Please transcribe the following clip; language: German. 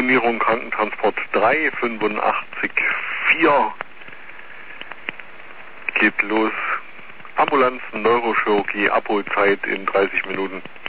Reanimierung, Krankentransport 385-4. Geht los. Ambulanzen, Neurochirurgie, Abholzeit in 30 Minuten.